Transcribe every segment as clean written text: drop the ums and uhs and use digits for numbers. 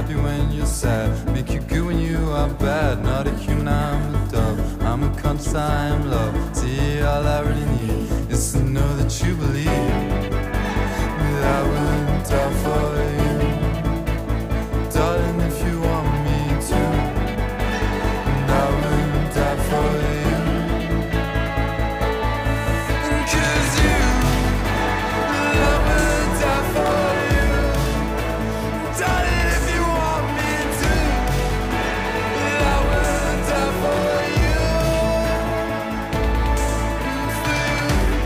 happy when you're sad, make you good when you are bad. Not a human, I'm a dove, I'm a conscious, I'm love. See, all I really need is to know that you believe that I will die for you, darling, if you want me to. And I will die for you, 'cause you, I will die for you, darling, if you want me to. And I will die for you, for you.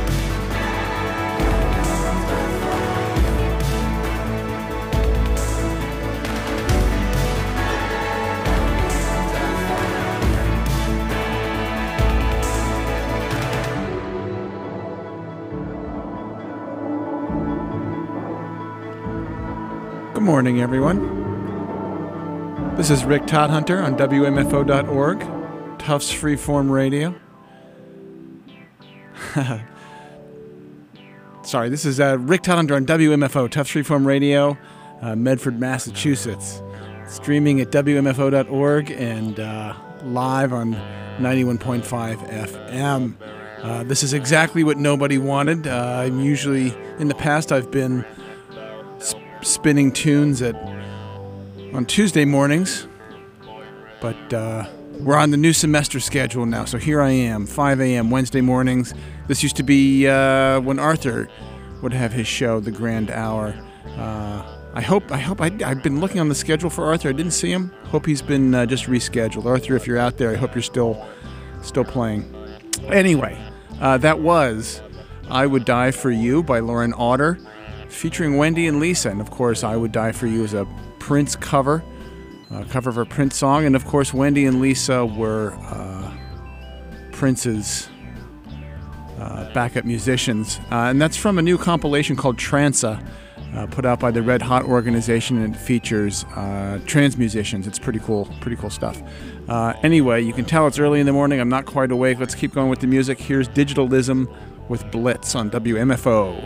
Good morning, everyone. This is Rick Todhunter on WMFO.org, Tufts Freeform Radio. Sorry, this is Rick Todhunter on WMFO, Tufts Freeform Radio, Medford, Massachusetts. Streaming at WMFO.org and live on 91.5 FM. This is exactly what nobody wanted. I'm usually, in the past, I've been spinning tunes on Tuesday mornings, but we're on the new semester schedule now, so here I am, 5 a.m. Wednesday mornings. This used to be when Arthur would have his show, The Grand Hour. I've been looking on the schedule for Arthur. I didn't see him. Hope he's been just rescheduled. Arthur, if you're out there, I hope you're still playing. Anyway, that was I Would Die For You by Lauren Otter, featuring Wendy and Lisa. And of course, I Would Die For You is a Prince cover of a Prince song. And of course, Wendy and Lisa were Prince's backup musicians. And that's from a new compilation called Transa, put out by the Red Hot organization, and it features trans musicians. It's pretty cool stuff. Anyway, you can tell it's early in the morning. I'm not quite awake. Let's keep going with the music. Here's Digitalism with Blitz on WMFO.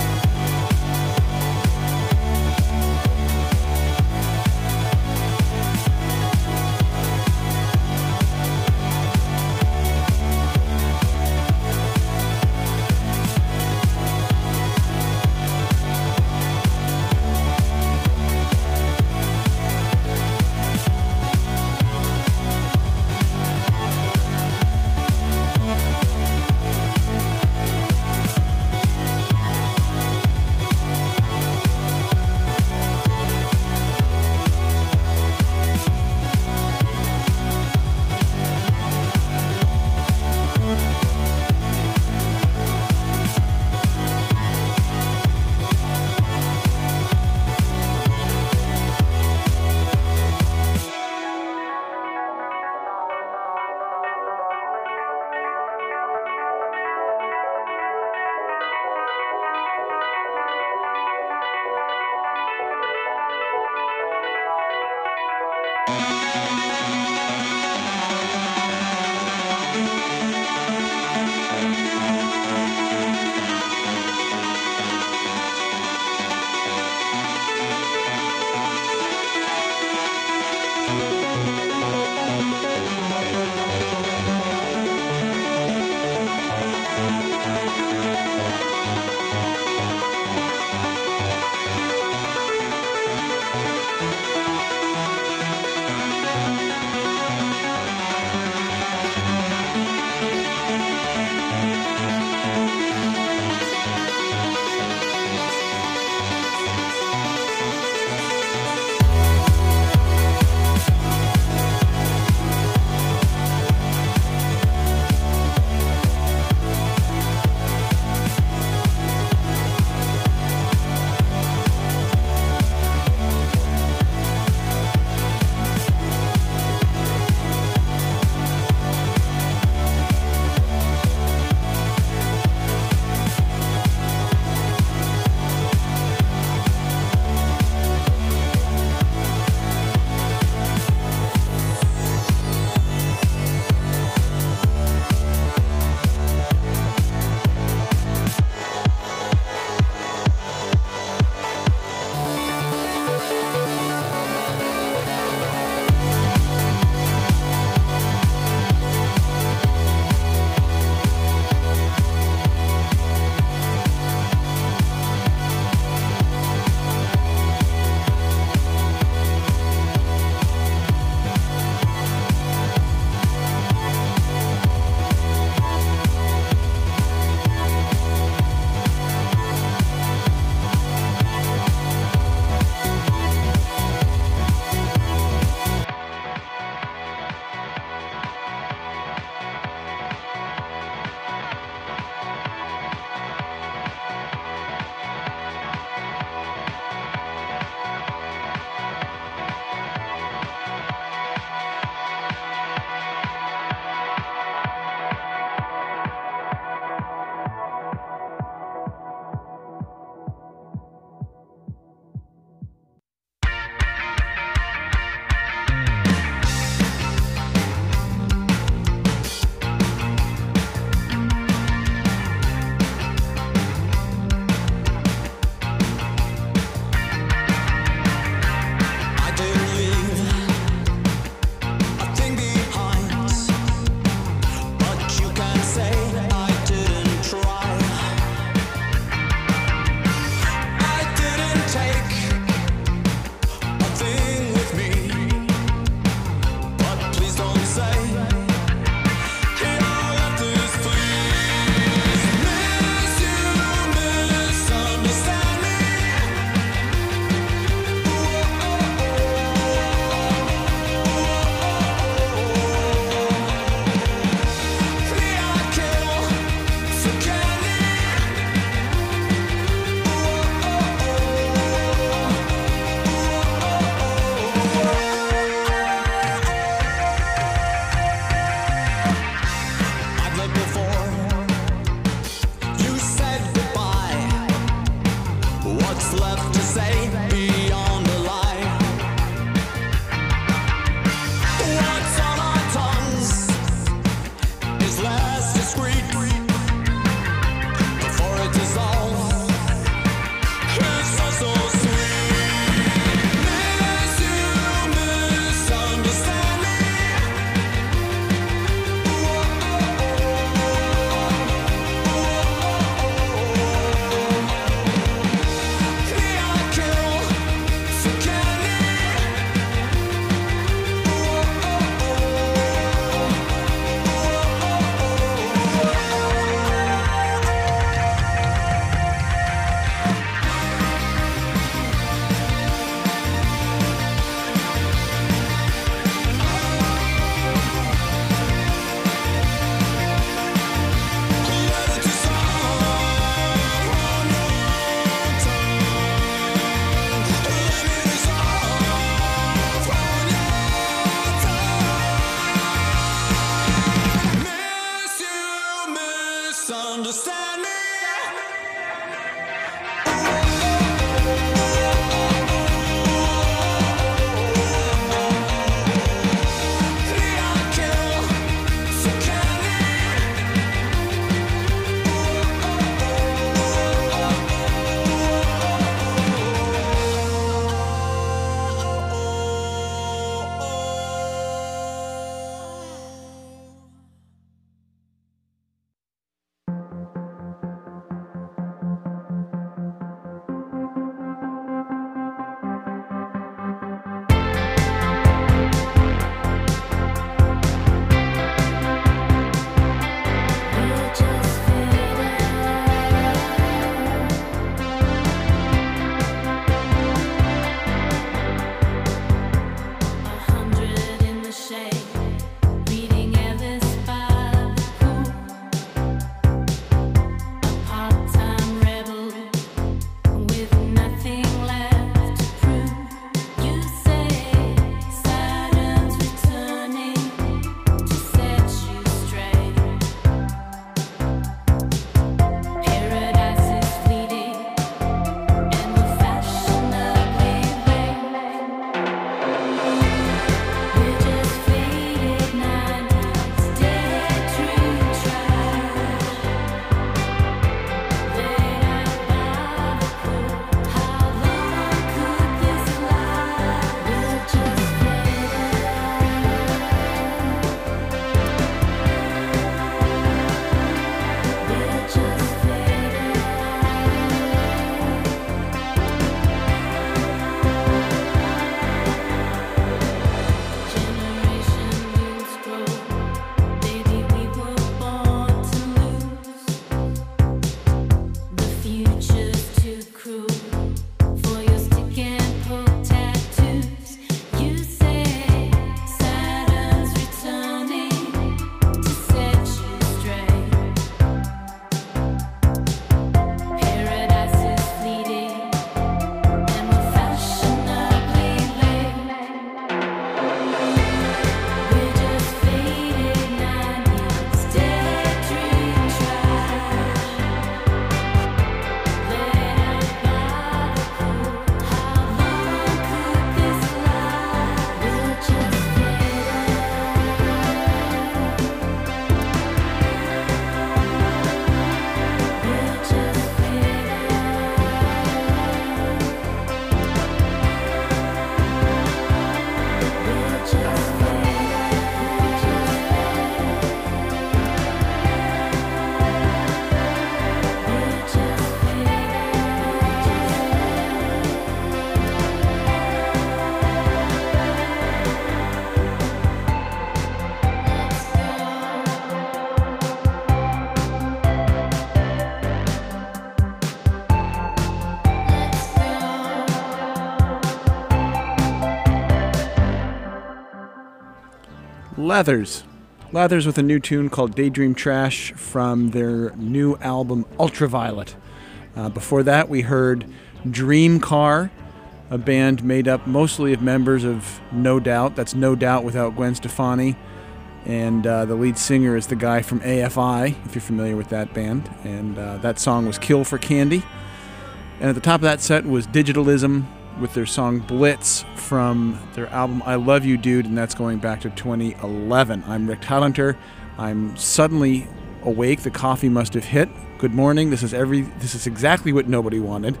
Leathers. Leathers with a new tune called Daydream Trash from their new album Ultraviolet. Before that, we heard Dream Car, a band made up mostly of members of No Doubt. That's No Doubt without Gwen Stefani. And the lead singer is the guy from AFI, if you're familiar with that band. And that song was Kill for Candy. And at the top of that set was Digitalism with their song Blitz from their album I Love You Dude, and that's going back to 2011. I'm Rick Tallenter. I'm suddenly awake. The coffee must have hit. Good morning. This is exactly what nobody wanted.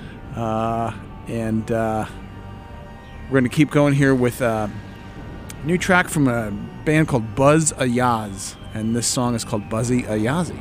And we're going to keep going here with a new track from a band called Buzz Ayaz, and this song is called Buzzy Ayazi.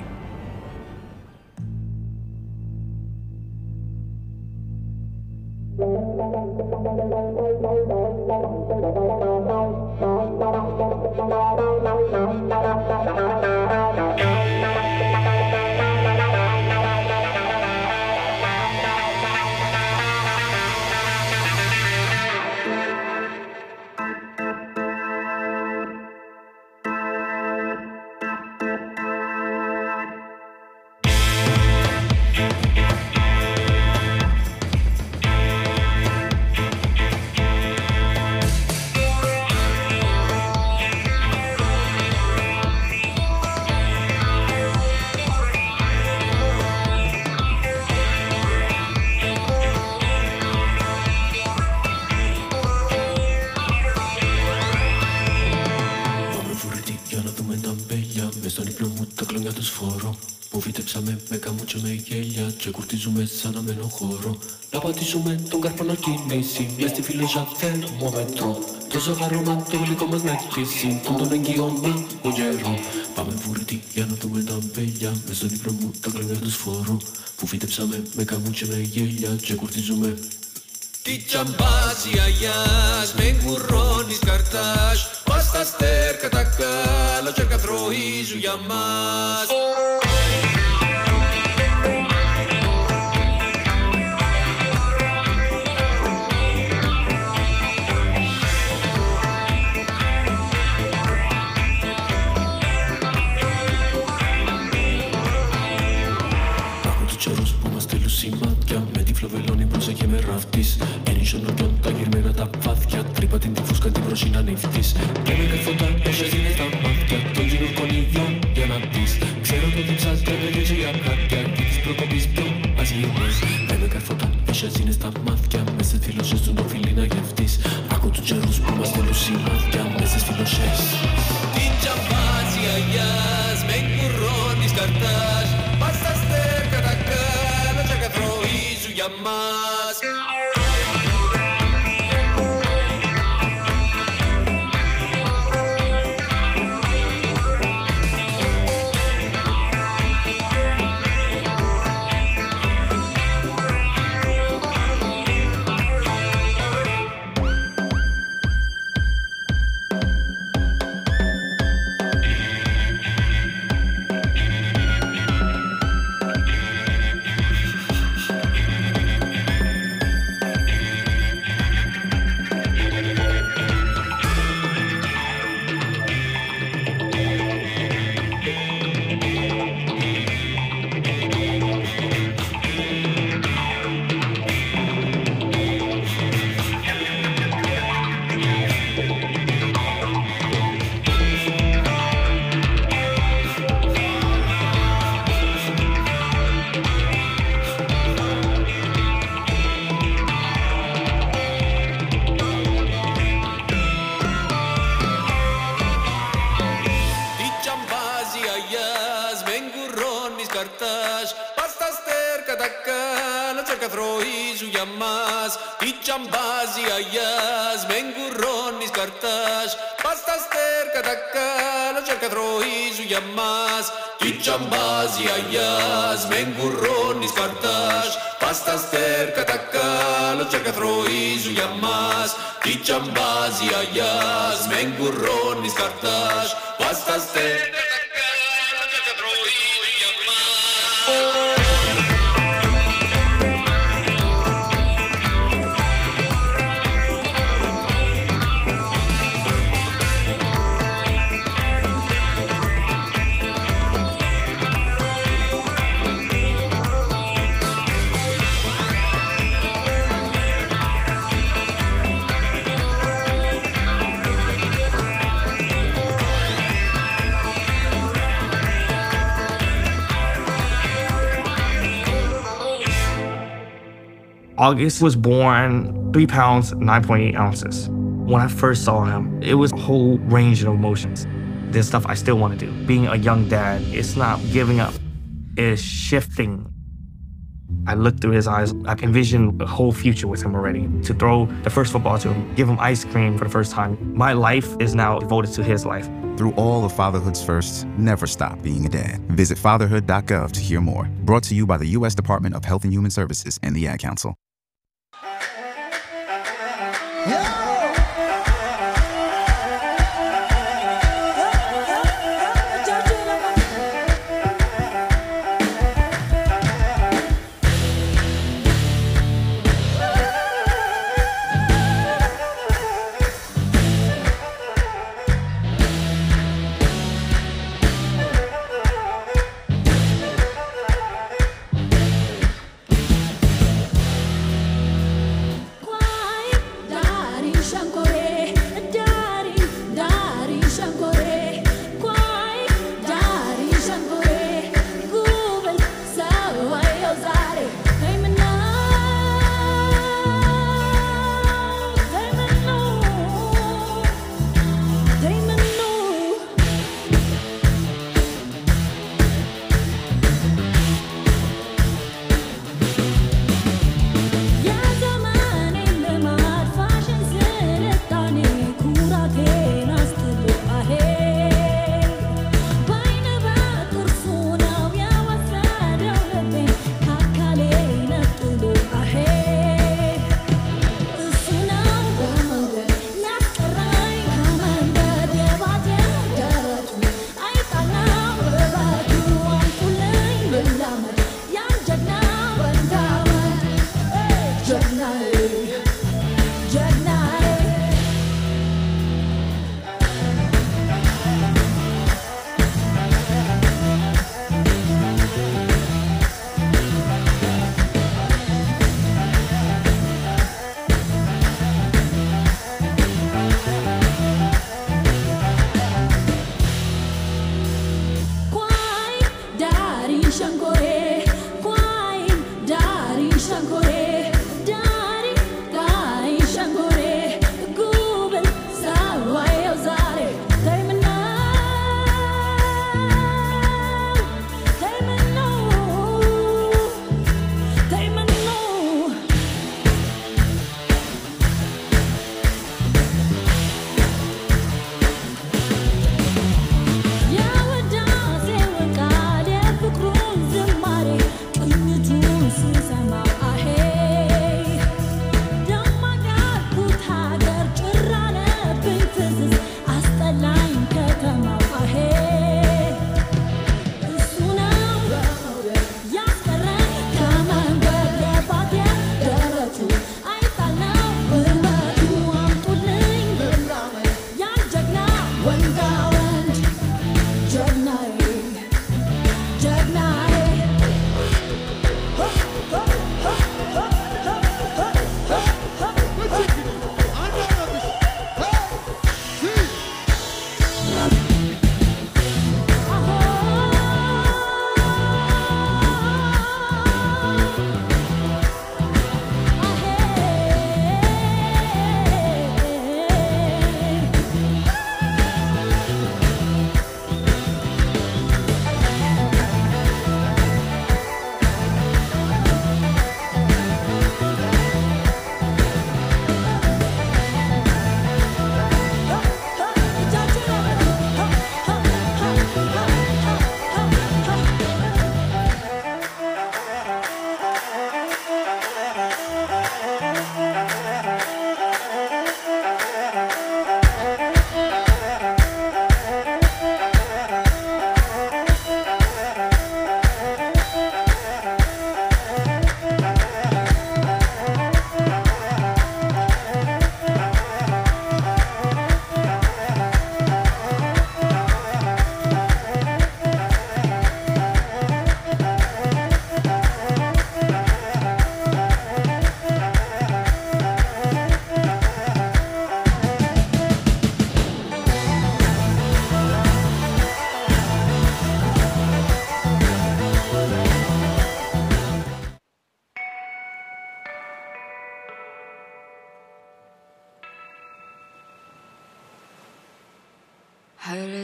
Σαν αμένο χώρο να πατήσουμε τον καρπό κίνηση μες στη φιλόζα θερμόμετρο το ζαχαρώμα το γλυκό μας να κλείσει που τον εγγυώμα ο γέρο πάμε βουρητή για να δούμε τα μπέλια μες στον ύπνο μου τα κλονιά του σφόρου που φύτεψαμε με καμούτσια με γέλια και κουρτίζουμε. Τι τσαμπάζει αγιάς με κουρώνεις καρτάς πας στα στέρκα τα κάλα και καθροίζουν για μας. Με τη φλοβελώνη πρόσεχε με ραφτής Ενίσον ορκιόν τα γυρμένα τα βάθια Τρύπα την τη φούσκα την προσίνα νύφτης Και με καρφωτά όσες είναι στα μάτια Των γυναικών ιδιών για να πεις Ξέρω το διψάς και με λύζει για χάτια Και της προκοπής πιο αζιές Και με καρφωτά όσες είναι στα μάτια Μες στις φιλοσές του το φιλί να γευτείς Άκου τους καιρούς που μας θέλουν σημάδια Μες στις φιλοσές Την τσαμπάζει αγιάς με κουρώνεις καρτάς Πας στα στέρκα τα κάλα και καθροίζουν για μας. Τσαμπάζει αγιάς, με εγκουρώνεις καρτάς. Πας στα στέρκα τα κάλα και καθροίζουν για μας. Τι τσαμπάζει αγιάς, με εγκουρώνεις καρτάς. Πας στα στέρκα τα κάλα και καθροίζουν για μας. Τι τσαμπάζει αγιάς, με εγκουρώνεις καρτάς. Πας στα στέρκα τα κάλα και καθροίζουν για μας. August was born 3 pounds, 9.8 ounces. When I first saw him, it was a whole range of emotions. There's stuff I still want to do. Being a young dad, it's not giving up, it's shifting. I looked through his eyes. I envisioned a whole future with him already. To throw the first football to him, give him ice cream for the first time. My life is now devoted to his life. Through all of fatherhood's firsts, never stop being a dad. Visit fatherhood.gov to hear more. Brought to you by the U.S. Department of Health and Human Services and the Ad Council. Daddy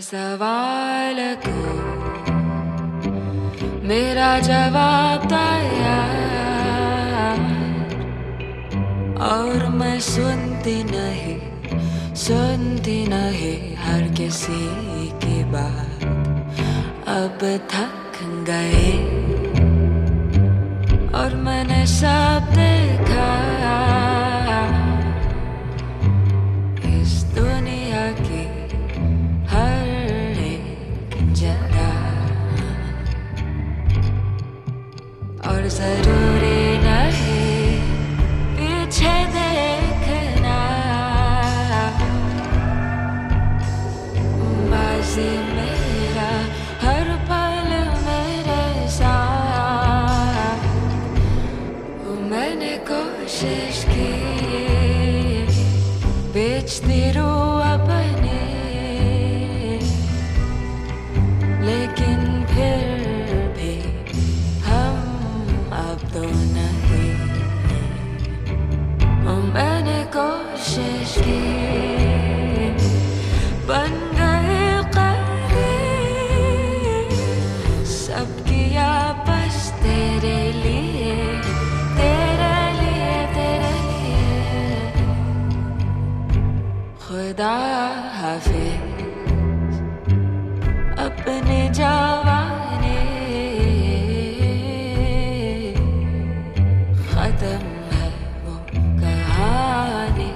सवाल को मेरा जवाब तैयार और मैं सुनती नहीं हर किसी की बात अब थक गए और मैंने सब देखा इस दुनिया की हर एक जगह और जरूरी नहीं पीछे देखना बाजी मेरा हर पल मेरे साथ मैंने कोशिश की बेचती रूह अपने लेकिन फिर भी हम अब तो नहीं मैंने कोशिश की बन गए करीब सब किया बस तेरे लिए खुदा हाफिज अपने जवानी खत्म है वो कहानी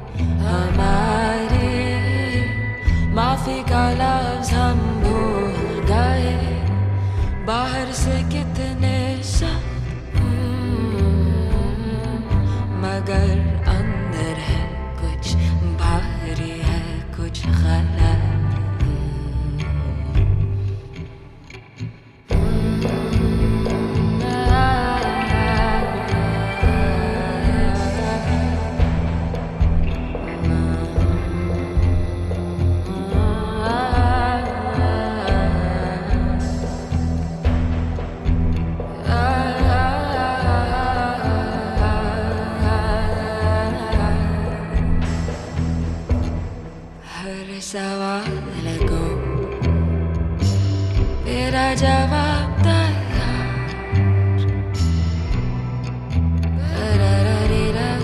हमारी माफी का लफ्ज हम भूल गए बाहर से कितने सब मगर अंदर है कुछ भारी है कुछ गलत सवाल को मेरा जवाब तैयार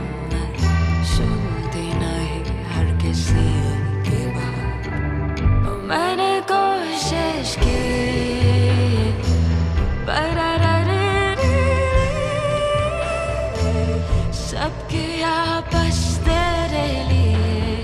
सुनती नहीं हर किसी की बात मैंने कोशिश की सबकी आपस तेरे लिए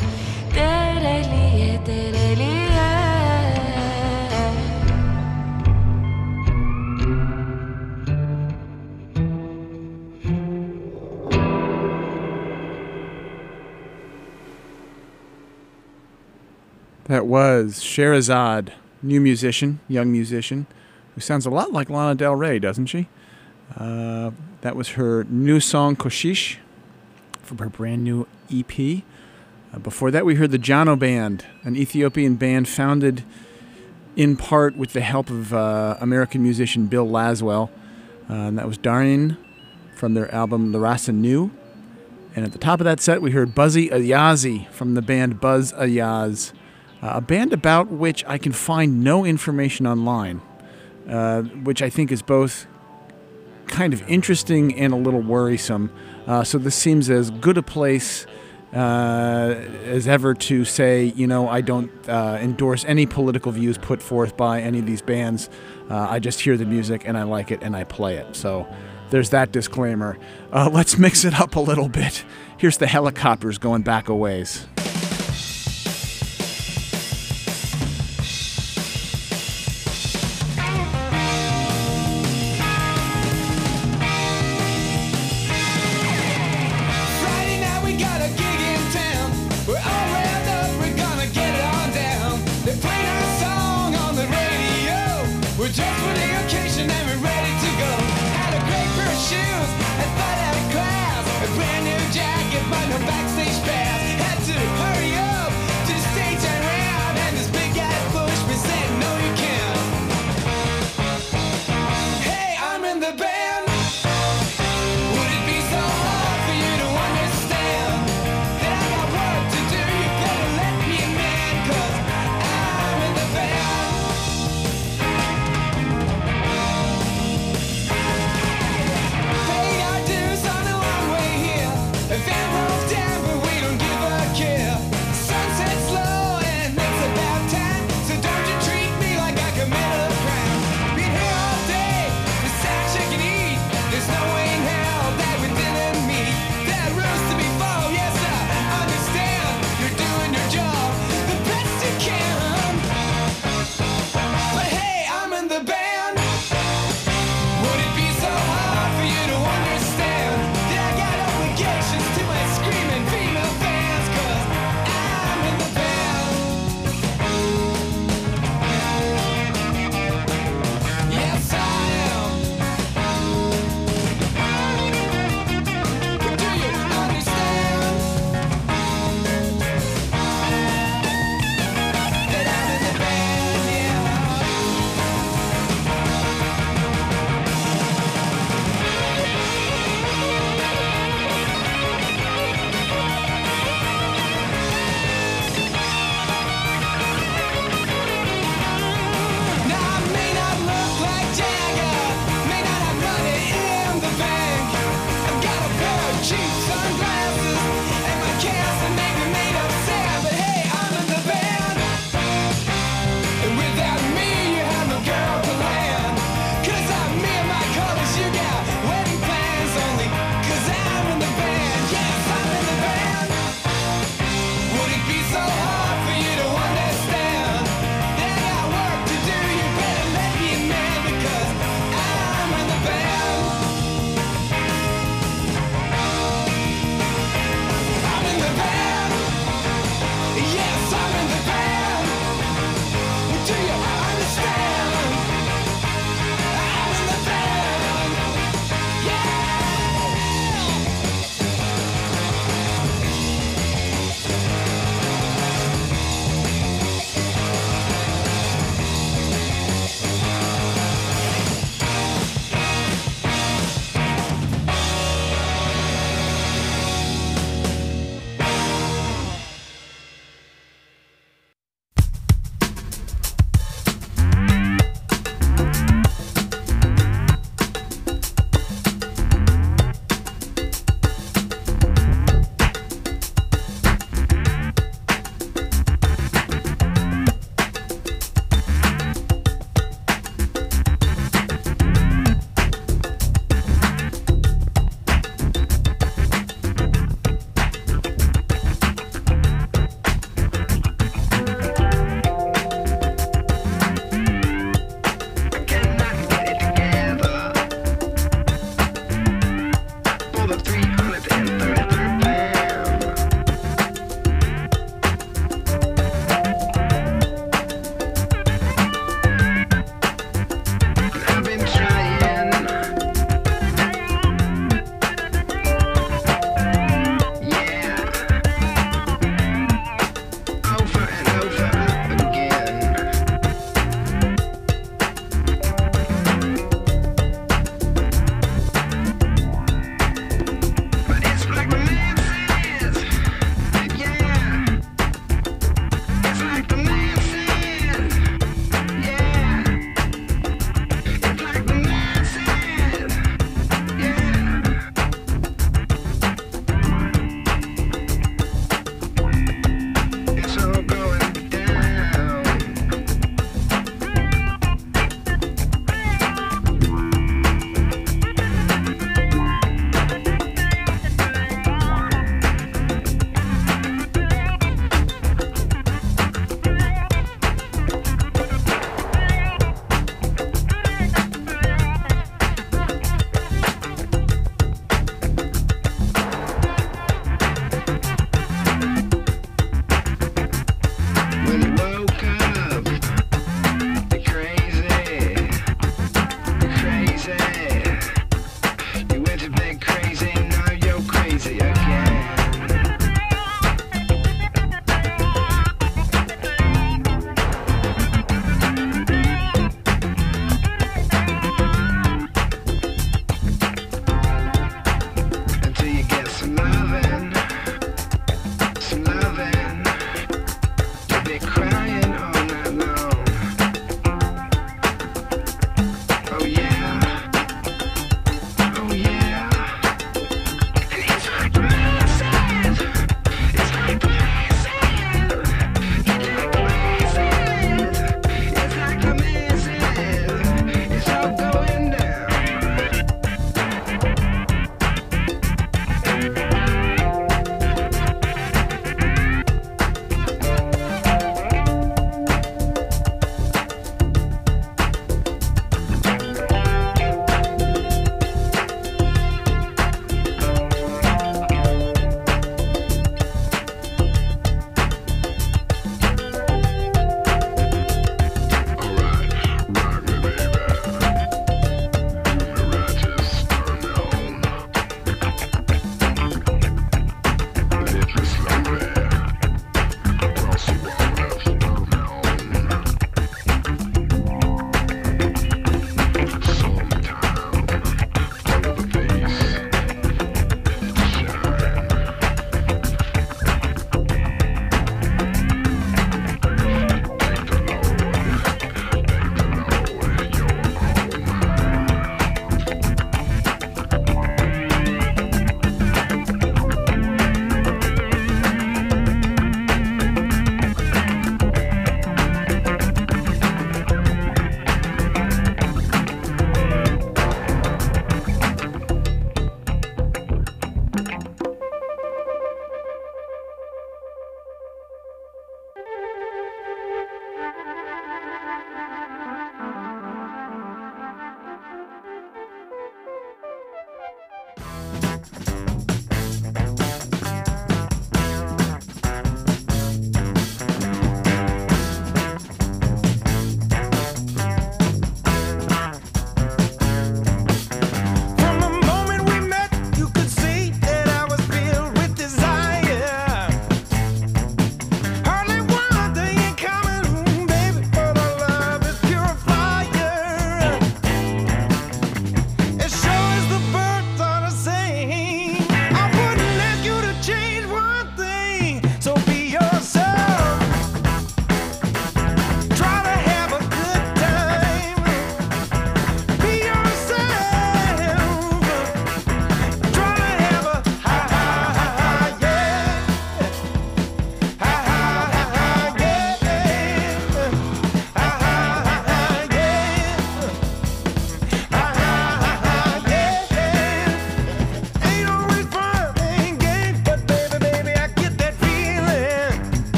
That was Sherazade, young musician, who sounds a lot like Lana Del Rey, doesn't she? That was her new song, Koshish, from her brand new EP. Before that, we heard the Jano Band, an Ethiopian band founded in part with the help of American musician Bill Laswell. And that was Darin from their album The Rasa Nu. And at the top of that set, we heard Buzzy Ayazi from the band Buzz Ayaz. A band about which I can find no information online, which I think is both kind of interesting and a little worrisome. So this seems as good a place as ever to say, I don't endorse any political views put forth by any of these bands. I just hear the music and I like it and I play it. So there's that disclaimer. Let's mix it up a little bit. Here's the Helicopters going back a ways. Backstage pass, had to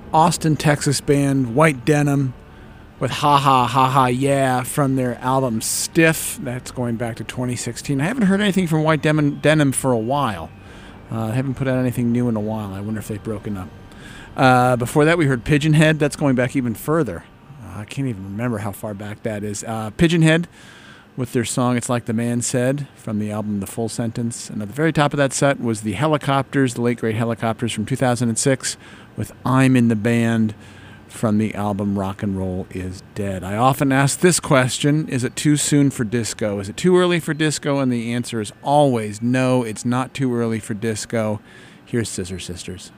Austin, Texas band White Denim with Ha Ha Ha Ha Yeah from their album Stiff. That's going back to 2016. I haven't heard anything from White Denim for a while. I haven't put out anything new in a while. I wonder if they've broken up. Before that, we heard Pigeon Head. That's going back even further. I can't even remember how far back that is. Pigeon Head with their song It's Like the Man Said from the album The Full Sentence. And at the very top of that set was the Helicopters, the late great Helicopters from 2006 with I'm in the Band from the album Rock and Roll is Dead. I often ask this question, is it too soon for disco? Is it too early for disco? And the answer is always no, it's not too early for disco. Here's Scissor Sisters.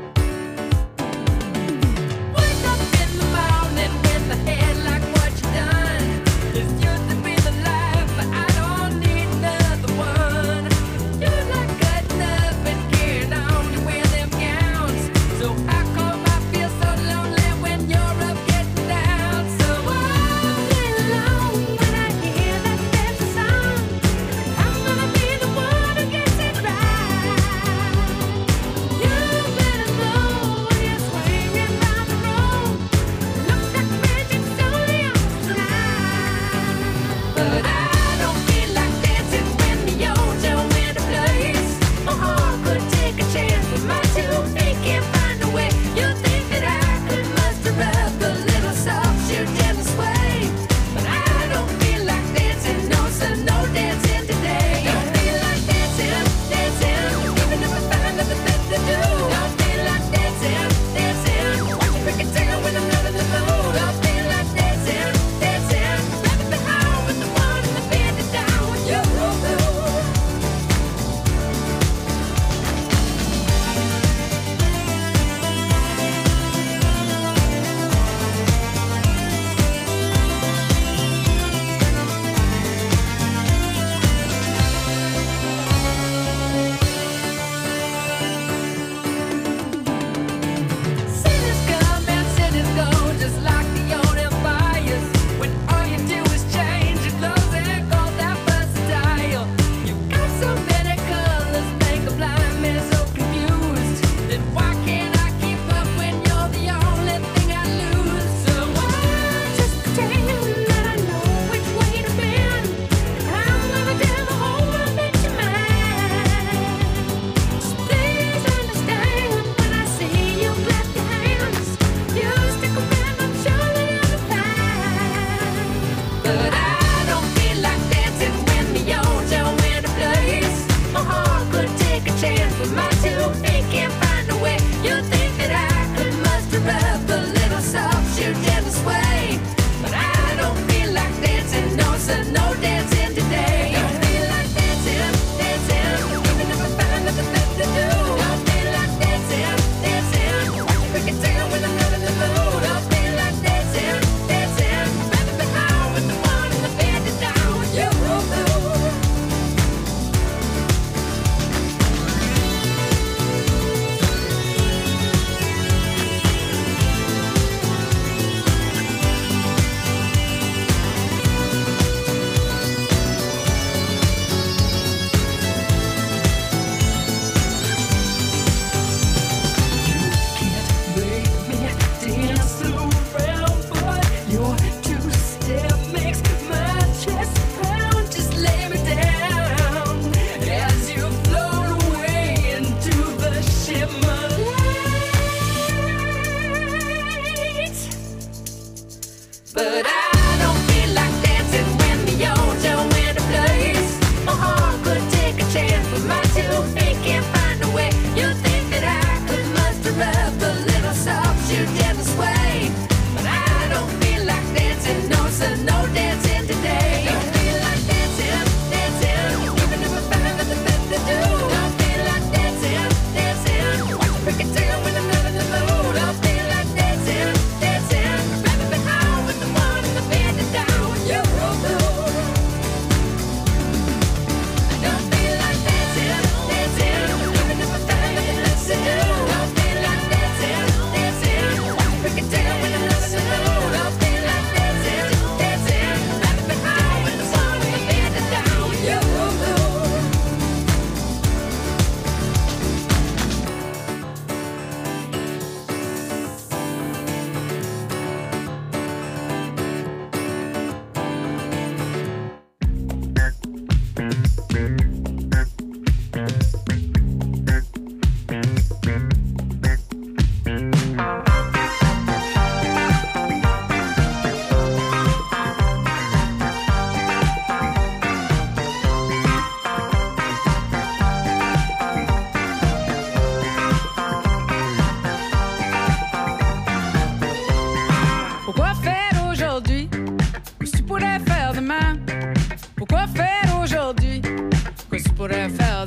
Wake up in the morning with a head like what you done.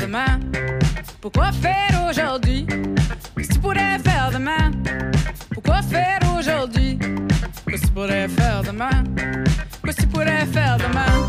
demain? Pourquoi faire aujourd'hui? Qu'est-ce que tu pourrais faire demain? Pourquoi faire aujourd'hui? Qu'est-ce que tu pourrais faire demain? Qu'est-ce que tu pourrais faire demain?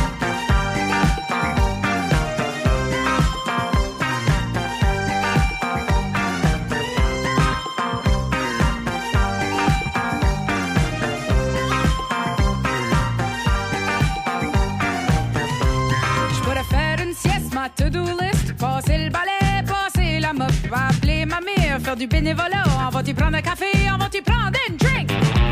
To-do list, passer le balai, passer la mop, appeler ma mère, faire du bénévolat, on va t'y prendre un café, on va t'y prendre une drink.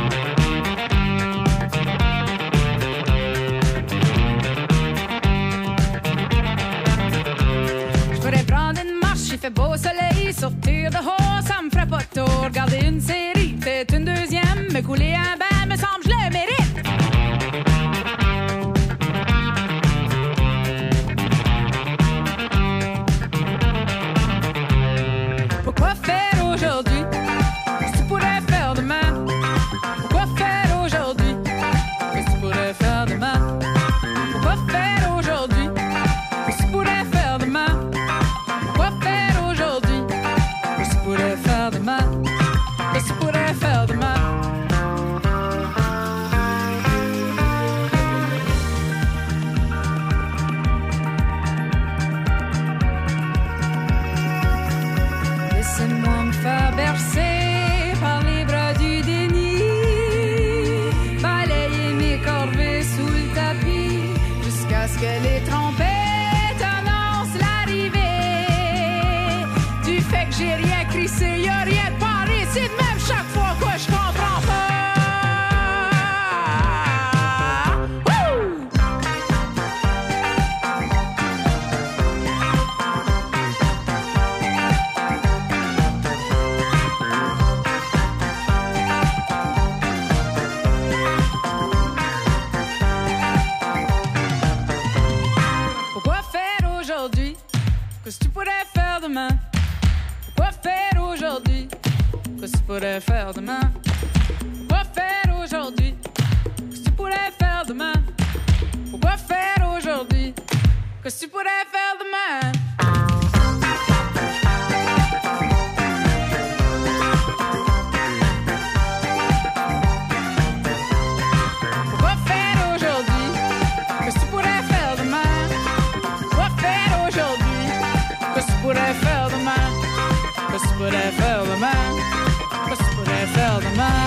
Je pourrais prendre une marche, il fait beau soleil, sortir dehors, ça me ferait pas tôt, regarder une série, peut-être une deuxième, me couler un bain, me semble je le mérite. Pourquoi faire aujourd'hui? Qu'est-ce que tu pourrais faire demain? Pourquoi faire aujourd'hui? Qu'est-ce que tu pourrais faire demain? Pourquoi faire aujourd'hui? Qu'est-ce que tu pourrais faire demain? Pourquoi faire aujourd'hui? Qu'est-ce que tu pourrais faire demain? Qu'est-ce que tu pourrais faire demain? Laissez-moi me faire bercer par les bras du déni, balayer mes corvées sous le tapis, jusqu'à ce que les trompettes annoncent l'arrivée du fait que j'ai rien crissé, y'a rien de paré, c'est de même chaque fois que je comprends pas. Wouh! Pourquoi faire aujourd'hui? Qu'est-ce que tu pourrais faire demain? Pourquoi faire aujourd'hui? Qu'est-ce que tu pourrais faire demain? Pourquoi faire aujourd'hui? Qu'est-ce que tu pourrais faire demain? Pourquoi faire aujourd'hui? Qu'est-ce que tu pourrais faire demain? Pourquoi faire aujourd'hui? Qu'est-ce que tu pourrais faire demain? Pourquoi faire aujourd'hui? Qu'est-ce que tu pourrais faire demain? Qu'est-ce que tu pourrais faire demain? Qu'est-ce que tu pourrais faire demain?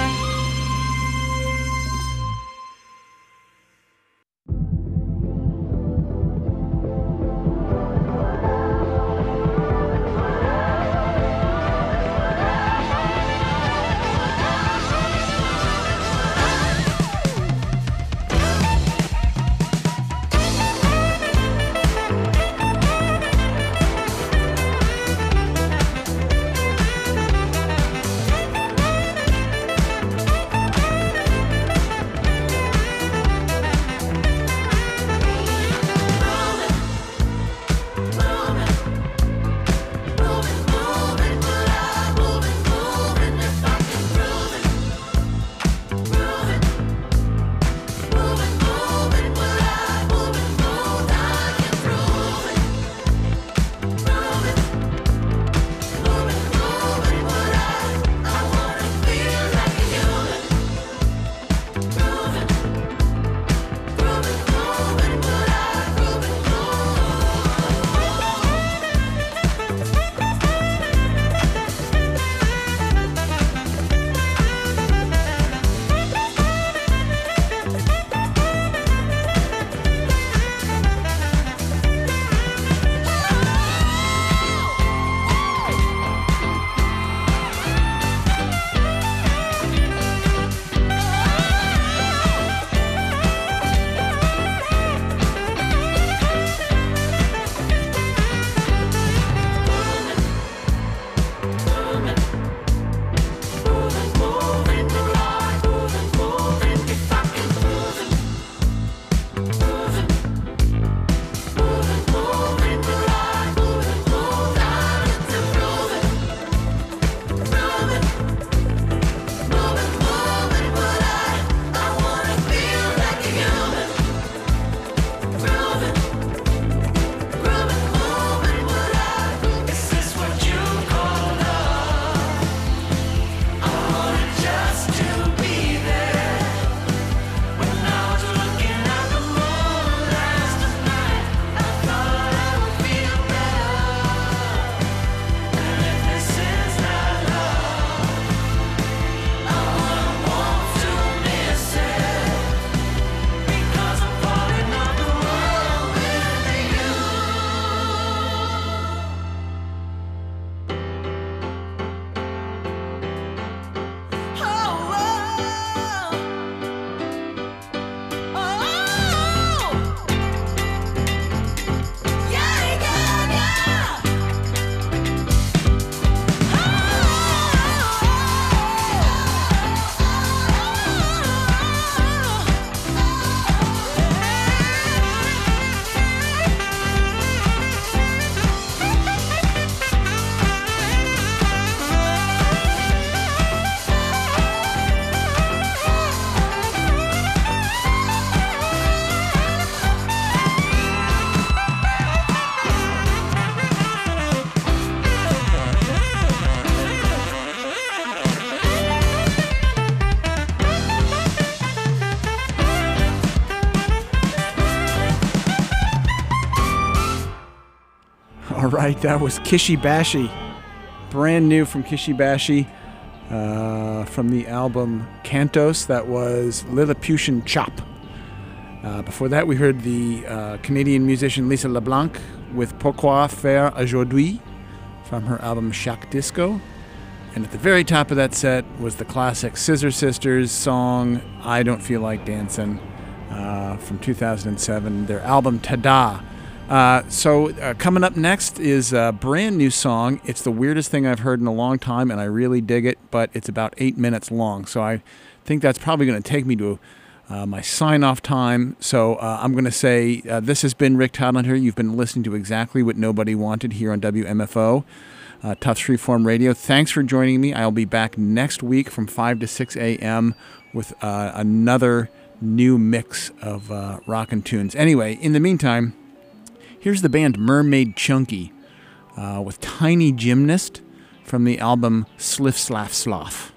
right, that was Kishi Bashi. Brand new from Kishi Bashi. From the album Cantos, that was Lilliputian Chop. Before that, we heard the Canadian musician Lisa LeBlanc with Pourquoi Faire Aujourd'hui from her album Chaque Disco. And at the very top of that set was the classic Scissor Sisters song I Don't Feel Like Dancing from 2007, their album Tada. So coming up next is a brand new song. It's the weirdest thing I've heard in a long time, and I really dig it, but it's about 8 minutes long. So I think that's probably going to take me to my sign-off time. So I'm going to say this has been Rick Todlander. You've been listening to Exactly What Nobody Wanted here on WMFO, Tufts Freeform Radio. Thanks for joining me. I'll be back next week from 5 to 6 a.m. with another new mix of rockin' tunes. Anyway, in the meantime, here's the band Mermaid Chunky with Tiny Gymnast from the album Sliff Slaff Sloth.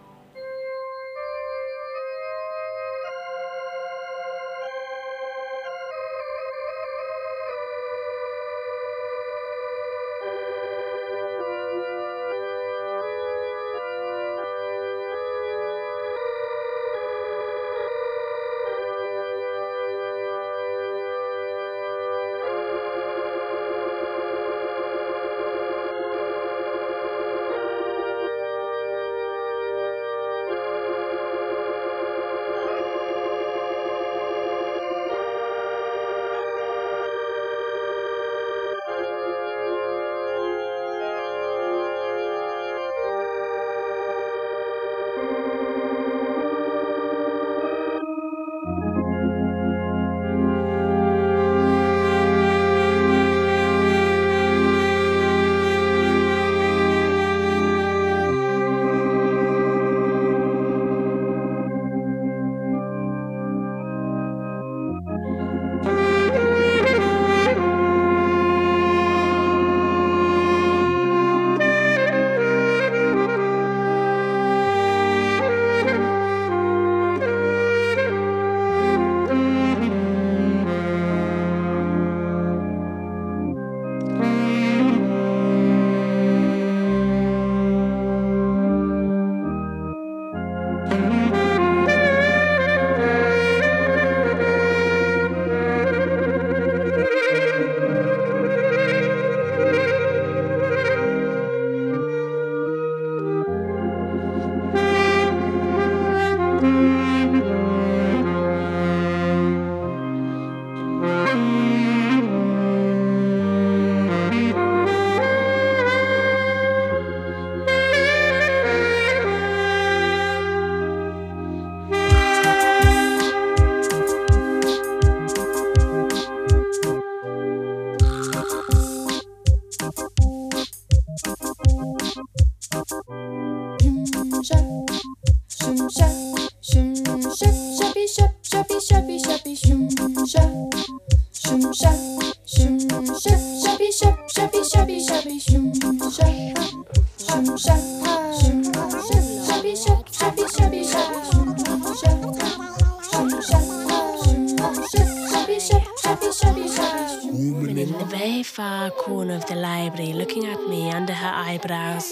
Woman in the very far corner of the library, looking at me under her eyebrows.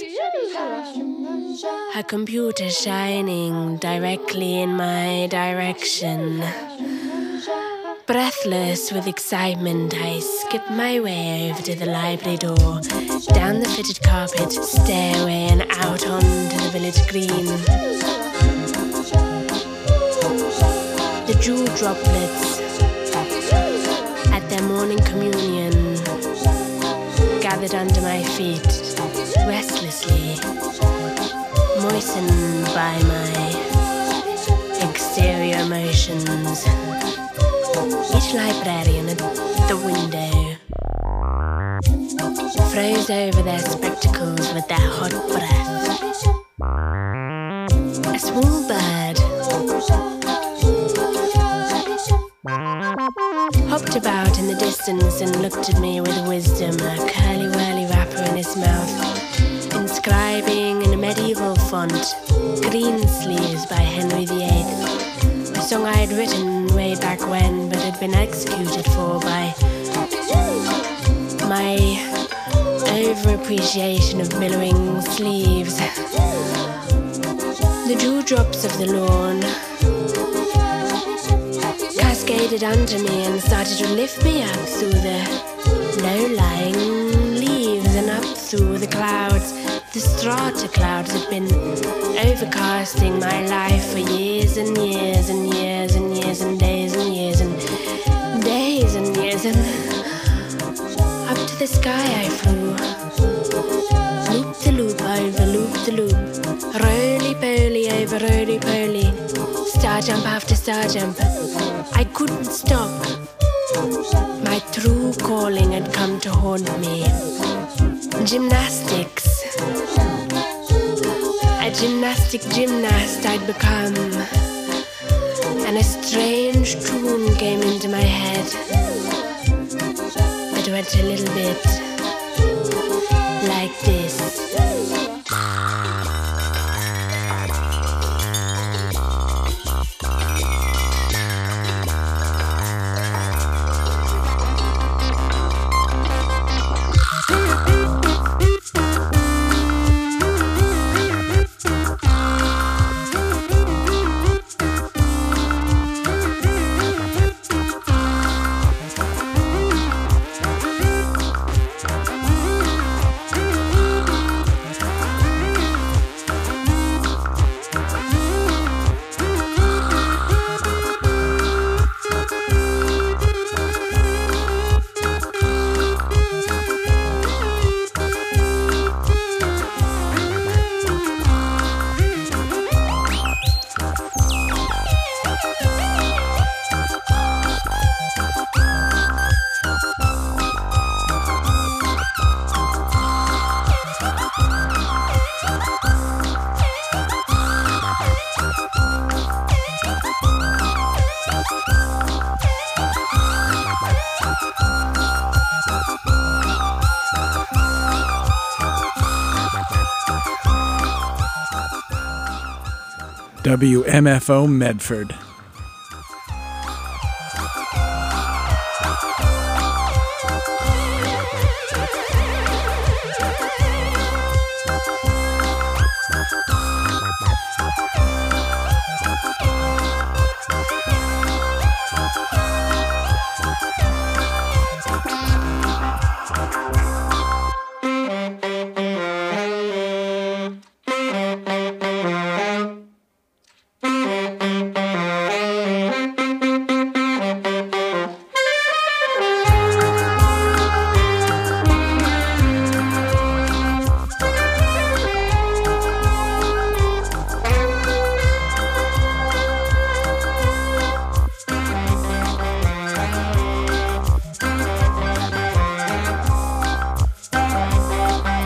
Her computer shining directly in my direction. Breathless with excitement, I skip my way over to the library door, down the fitted carpet, stairway, and out onto the village green. The dew droplets at their morning communion gathered under my feet, restlessly, moistened by my exterior motions. Each librarian at the window froze over their spectacles with their hot breath. A small bird hopped about in the distance and looked at me with wisdom, a curly-whirly wrapper in his mouth, inscribing in a medieval font, Green Sleeves by Henry VIII, a song I had written way back when, but had been executed for by my over-appreciation of billowing sleeves. The dewdrops of the lawn cascaded under me and started to lift me up through the low-lying leaves and up through the clouds. The strata clouds had been overcasting my life for years and years and years and years and days and years and days and years, and up to the sky I flew. Loop-the-loop over loop-the-loop, roly-poly over roly-poly, star jump after star jump. I couldn't stop. My true calling had come to haunt me. Gymnastics. A gymnastic gymnast I'd become. And a strange tune came into my head. It went a little bit like this. WMFO Medford.